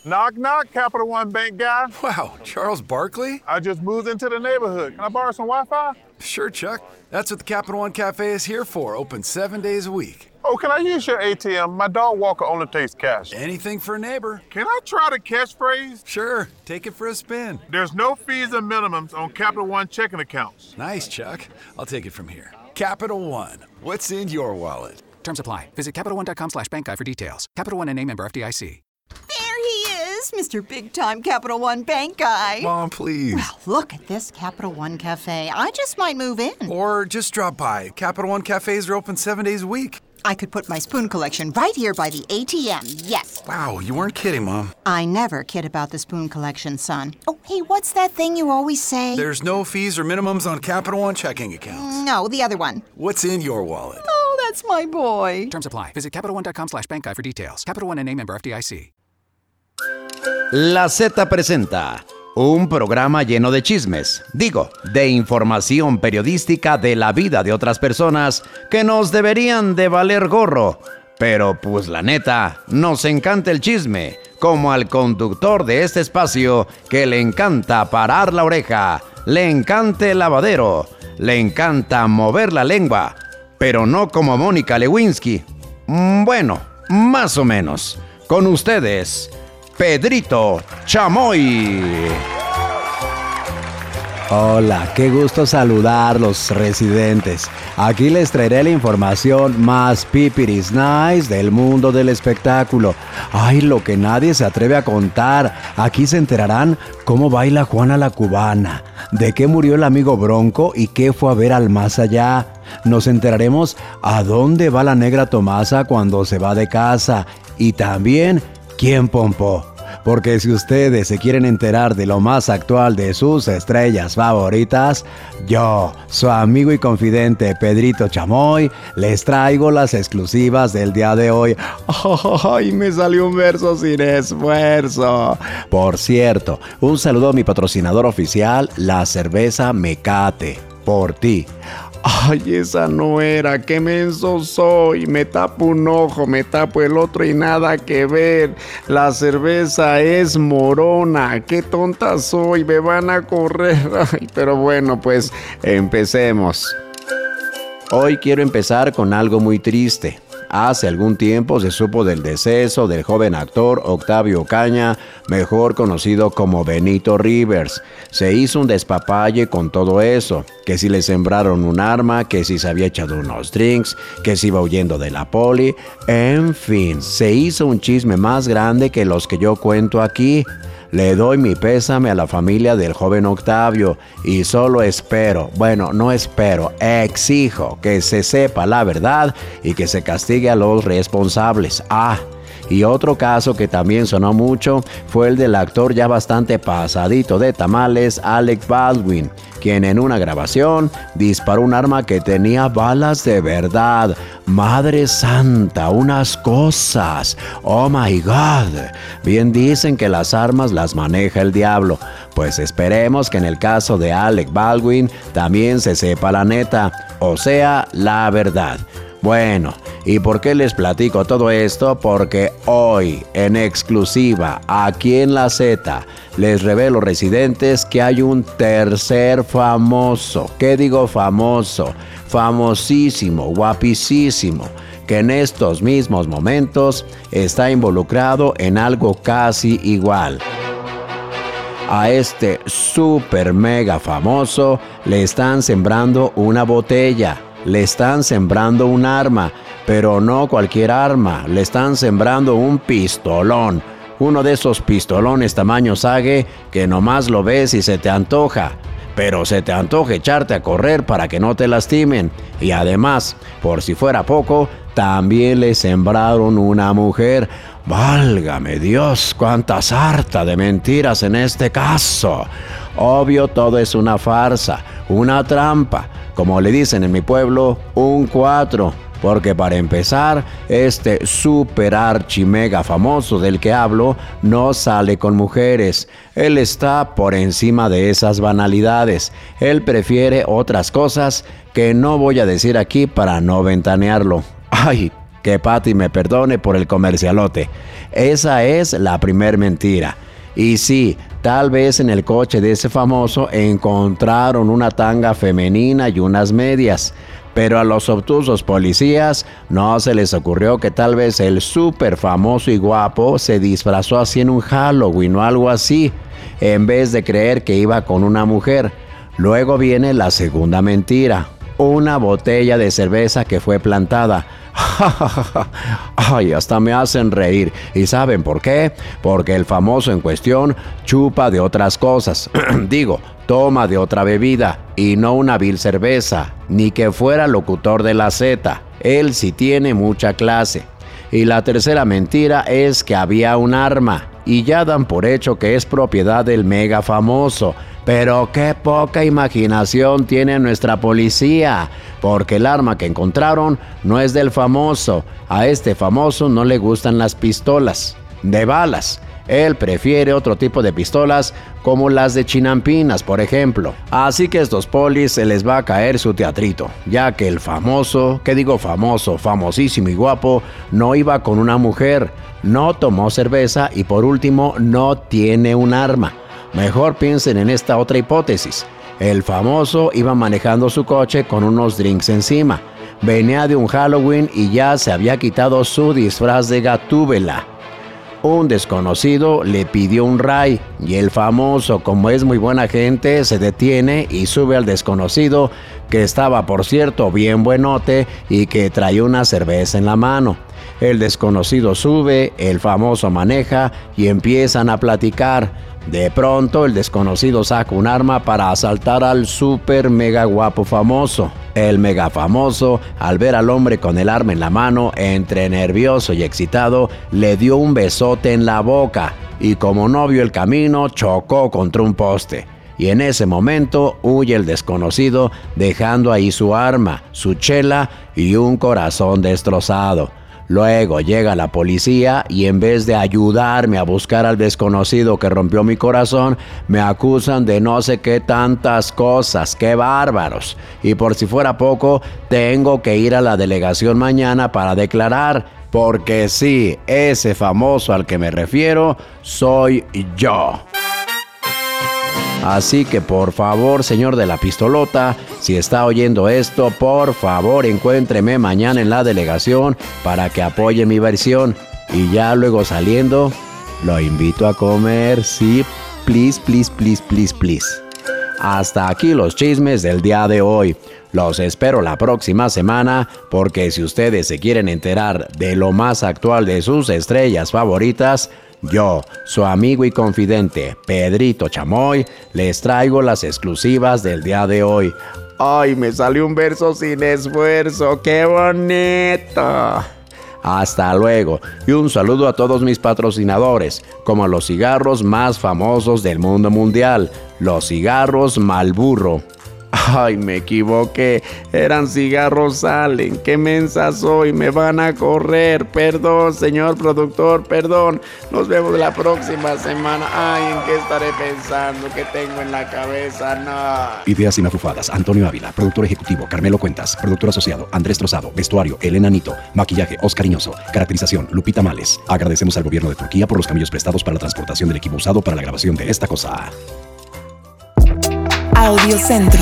Knock, knock, Capital One Bank guy. Wow, Charles Barkley? I just moved into the neighborhood. Can I borrow some Wi-Fi? Sure, Chuck. That's what the Capital One Cafe is here for, open 7 days a week. Oh, can I use your ATM? My dog walker only takes cash. Anything for a neighbor. Can I try the catchphrase? Sure, take it for a spin. There's no fees and minimums on Capital One checking accounts. Nice, Chuck. I'll take it from here. Capital One, what's in your wallet? Terms apply. Visit CapitalOne.com/bankguy for details. Capital One and name member FDIC. There he is, Mr. Big Time Capital One Bank Guy. Mom, please. Well, look at this Capital One Cafe. I just might move in. Or just drop by. Capital One Cafes are open 7 days a week. I could put my spoon collection right here by the ATM, yes. Wow, you weren't kidding, Mom. I never kid about the spoon collection, son. Oh, hey, what's that thing you always say? There's no fees or minimums on Capital One checking accounts. No, the other one. What's in your wallet? Oh, that's my boy. Terms apply. Visit CapitalOne.com/bankguy for details. Capital One and name member FDIC. La Z presenta un programa lleno de chismes, de información periodística de la vida de otras personas que nos deberían de valer gorro. Pero pues la neta, nos encanta el chisme, como al conductor de este espacio que le encanta parar la oreja, le encanta el lavadero, le encanta mover la lengua, pero no como Mónica Lewinsky. Bueno, más o menos. Con ustedes, Pedrito Chamoy. Hola, qué gusto saludarlos, residentes. Aquí les traeré la información más pipiris nice del mundo del espectáculo. Ay, lo que nadie se atreve a contar. Aquí se enterarán cómo baila Juana la Cubana, de qué murió el amigo Bronco y qué fue a ver al más allá. Nos enteraremos a dónde va la negra Tomasa cuando se va de casa y también quién pompó. Porque si ustedes se quieren enterar de lo más actual de sus estrellas favoritas, yo, su amigo y confidente Pedrito Chamoy, les traigo las exclusivas del día de hoy. ¡Ay, me salió un verso sin esfuerzo! Por cierto, un saludo a mi patrocinador oficial, la cerveza Mecate, por ti. Ay, esa no era, qué menso soy, me tapo un ojo, me tapo el otro y nada que ver. La cerveza es Morona, qué tonta soy, me van a correr. Ay, pero bueno, pues empecemos. Hoy quiero empezar con algo muy triste. Hace algún tiempo se supo del deceso del joven actor Octavio Ocaña, mejor conocido como Benito Rivers. Se hizo un despapalle con todo eso, que si le sembraron un arma, que si se había echado unos drinks, que si iba huyendo de la poli, en fin, se hizo un chisme más grande que los que yo cuento aquí. Le doy mi pésame a la familia del joven Octavio y solo espero, exijo que se sepa la verdad y que se castigue a los responsables. Y otro caso que también sonó mucho fue el del actor ya bastante pasadito de tamales, Alec Baldwin, quien en una grabación disparó un arma que tenía balas de verdad. ¡Madre santa! ¡Unas cosas! ¡Oh my God! Bien dicen que las armas las maneja el diablo. Pues esperemos que en el caso de Alec Baldwin también se sepa la neta, o sea, la verdad. Bueno, ¿y por qué les platico todo esto? Porque hoy, en exclusiva, aquí en La Z, les revelo, residentes, que hay un tercer famoso. ¿Qué digo famoso? Famosísimo, guapísimo, que en estos mismos momentos está involucrado en algo casi igual. A este super mega famoso le están sembrando una botella. Le están sembrando un arma, pero no cualquier arma, le están sembrando un pistolón. Uno de esos pistolones tamaño sague que nomás lo ves y se te antoja. Pero se te antoja echarte a correr para que no te lastimen. Y además, por si fuera poco, también le sembraron una mujer. ¡Válgame Dios! ¡Cuánta sarta de mentiras en este caso! Obvio, todo es una farsa, una trampa. Como le dicen en mi pueblo, un 4. Porque para empezar, este super archi mega famoso del que hablo no sale con mujeres. Él está por encima de esas banalidades. Él prefiere otras cosas que no voy a decir aquí para no ventanearlo. Ay, Que Patty me perdone por el comercialote. Esa es la primer mentira. Y sí, tal vez en el coche de ese famoso encontraron una tanga femenina y unas medias. Pero a los obtusos policías no se les ocurrió que tal vez el súper famoso y guapo se disfrazó así en un Halloween o algo así, en vez de creer que iba con una mujer. Luego viene la segunda mentira. Una botella de cerveza que fue plantada. Ay, hasta me hacen reír. ¿Y saben por qué? Porque el famoso en cuestión chupa de otras cosas. Digo, toma de otra bebida y no una vil cerveza, ni que fuera locutor de la Z. Él sí tiene mucha clase. Y la tercera mentira es que había un arma y ya dan por hecho que es propiedad del mega famoso. Pero qué poca imaginación tiene nuestra policía, porque el arma que encontraron no es del famoso. A este famoso no le gustan las pistolas de balas. Él prefiere otro tipo de pistolas como las de chinampinas, por ejemplo. Así que a estos polis se les va a caer su teatrito, ya que el famoso, famosísimo y guapo, no iba con una mujer, no tomó cerveza y por último no tiene un arma. Mejor piensen en esta otra hipótesis. El famoso iba manejando su coche con unos drinks encima. Venía de un Halloween y ya se había quitado su disfraz de Gatúbela. Un desconocido le pidió un ray y el famoso, como es muy buena gente, se detiene y sube al desconocido, que estaba, por cierto, bien buenote y que traía una cerveza en la mano. El desconocido sube, el famoso maneja y empiezan a platicar. De pronto, el desconocido saca un arma para asaltar al super mega guapo famoso. El mega famoso, al ver al hombre con el arma en la mano, entre nervioso y excitado, le dio un besote en la boca y como no vio el camino, chocó contra un poste. Y en ese momento huye el desconocido, dejando ahí su arma, su chela y un corazón destrozado. Luego llega la policía y en vez de ayudarme a buscar al desconocido que rompió mi corazón, me acusan de no sé qué tantas cosas. ¡Qué bárbaros! Y por si fuera poco, tengo que ir a la delegación mañana para declarar, porque sí, ese famoso al que me refiero soy yo. Así que por favor, señor de la pistolota, si está oyendo esto, por favor encuéntreme mañana en la delegación para que apoye mi versión. Y ya luego saliendo, lo invito a comer, sí, please, please, please, please, please. Hasta aquí los chismes del día de hoy. Los espero la próxima semana porque si ustedes se quieren enterar de lo más actual de sus estrellas favoritas, yo, su amigo y confidente, Pedrito Chamoy, les traigo las exclusivas del día de hoy. ¡Ay, me salió un verso sin esfuerzo! ¡Qué bonito! Hasta luego, y un saludo a todos mis patrocinadores, como los cigarros más famosos del mundo mundial, los cigarros Marlboro. Ay, me equivoqué, eran cigarros Allen, qué mensa soy, me van a correr, perdón, señor productor, perdón, nos vemos la próxima semana. Ay, ¿en qué estaré pensando? ¿Qué tengo en la cabeza? No. Ideas inafufadas, Antonio Ávila, productor ejecutivo, Carmelo Cuentas, productor asociado, Andrés Trozado, vestuario, Elena Nito, maquillaje, Oscar Iñoso, caracterización, Lupita Males. Agradecemos al gobierno de Turquía por los camellos prestados para la transportación del equipo usado para la grabación de esta cosa. Audiocentro.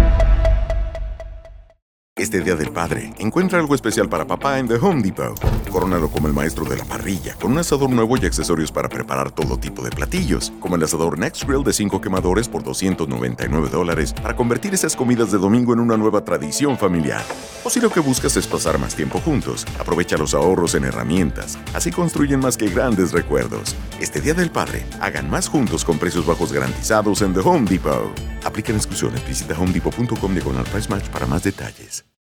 Este Día del Padre, encuentra algo especial para papá en The Home Depot. Corónalo como el maestro de la parrilla, con un asador nuevo y accesorios para preparar todo tipo de platillos, como el asador Next Grill de 5 quemadores por $299 para convertir esas comidas de domingo en una nueva tradición familiar. O si lo que buscas es pasar más tiempo juntos, aprovecha los ahorros en herramientas. Así construyen más que grandes recuerdos. Este Día del Padre, hagan más juntos con precios bajos garantizados en The Home Depot. Aplican exclusiones. Visita homedepot.com/price match para más detalles.